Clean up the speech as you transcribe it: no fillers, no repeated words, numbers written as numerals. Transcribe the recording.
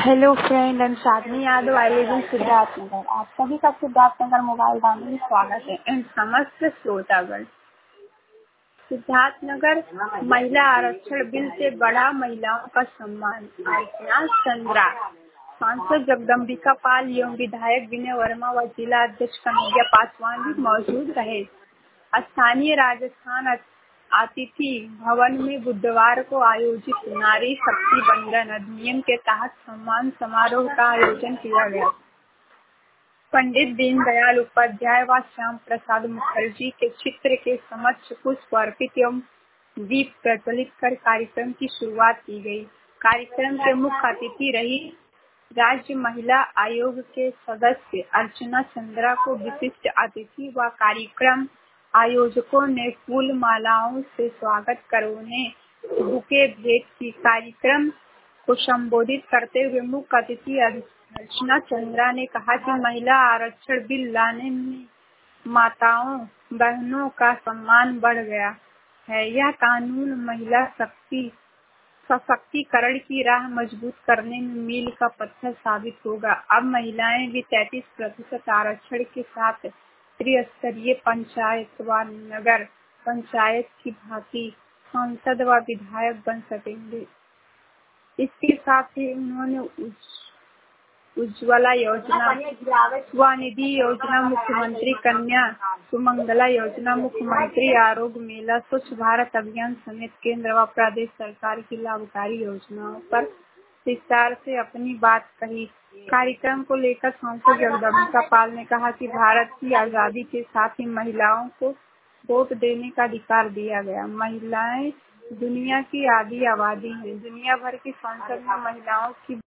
Hello friend, I'm Sadhani Yadav. I live in Siddharthnagar. आप सभी का सिद्धार्थनगर मोबाइल डालने में स्वागत है। एंड समस्त श्रोतागण, सिद्धार्थनगर महिला आरक्षण बिल से बढ़ा महिलाओं का सम्मान। अर्चना चंद्रा, सांसद जगदम्बिका पाल एवं विधायक विनय वर्मा व जिला अध्यक्ष कन्हैया पासवान भी मौजूद रहे। स्थानीय राजस्थान अतिथि भवन में बुधवार को आयोजित नारी शक्ति बंधन अधिनियम के तहत सम्मान समारोह का आयोजन किया गया। पंडित दीनदयाल उपाध्याय व श्याम प्रसाद मुखर्जी के चित्र के समक्ष पुष्प अर्पित एवं दीप प्रज्वलित कर कार्यक्रम की शुरुआत की गई। कार्यक्रम के मुख्य अतिथि रही राज्य महिला आयोग के सदस्य अर्चना चंद्रा को विशिष्ट अतिथि व कार्यक्रम आयोजकों ने फूल मालाओं से स्वागत कर उन्हें बुके भेंट की। कार्यक्रम को संबोधित करते हुए मुख्य अतिथि अर्चना चंद्रा ने कहा कि महिला आरक्षण बिल लाने में माताओं बहनों का सम्मान बढ़ गया है। यह कानून महिला सशक्तिकरण की राह मजबूत करने में मील का पत्थर साबित होगा। अब महिलाएं भी 33% आरक्षण के साथ त्रिस्तरीय पंचायत व नगर पंचायत की भांति सांसद व विधायक बन सकेंगे। इसके साथ ही उन्होंने उज्ज्वला योजना, स्वनिधि योजना, मुख्यमंत्री कन्या सुमंगला योजना, मुख्यमंत्री आरोग्य मेला, स्वच्छ भारत अभियान समेत केंद्र व प्रदेश सरकार की लाभकारी योजनाओं पर विस्तार से अपनी बात कही। कार्यक्रम को लेकर सांसद जगदम्बिका पाल ने कहा कि भारत की आजादी के साथ ही महिलाओं को वोट देने का अधिकार दिया गया। महिलाएं दुनिया की आधी आबादी हैं। दुनिया भर की संसद में महिलाओं की